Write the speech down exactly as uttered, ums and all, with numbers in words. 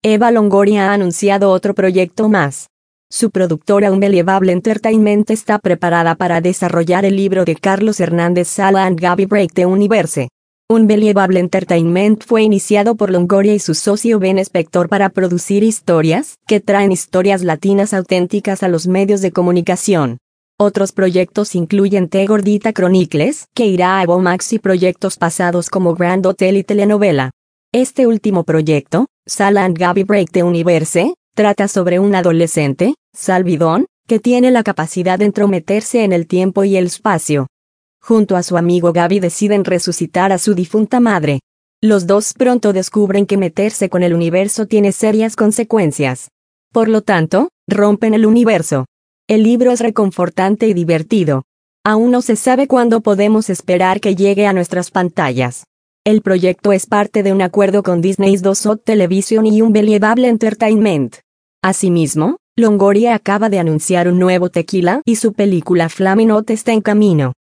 Eva Longoria ha anunciado otro proyecto más. Su productora Unbelievable Entertainment está preparada para desarrollar el libro de Carlos Hernández Sala and Gaby Break the Universe. Unbelievable Entertainment fue iniciado por Longoria y su socio Ben Spector para producir historias que traen historias latinas auténticas a los medios de comunicación. Otros proyectos incluyen The Gordita Chronicles, que irá a Vomax, y proyectos pasados como Grand Hotel y telenovela. Este último proyecto, Sala and Gaby Break the Universe, trata sobre un adolescente, Salvidón, que tiene la capacidad de entrometerse en el tiempo y el espacio. Junto a su amigo Gaby deciden resucitar a su difunta madre. Los dos pronto descubren que meterse con el universo tiene serias consecuencias. Por lo tanto, rompen el universo. El libro es reconfortante y divertido. Aún no se sabe cuándo podemos esperar que llegue a nuestras pantallas. El proyecto es parte de un acuerdo con Disney's dos Hot Television y Unbelievable Entertainment. Asimismo, Longoria acaba de anunciar un nuevo tequila y su película Flaming Hot está en camino.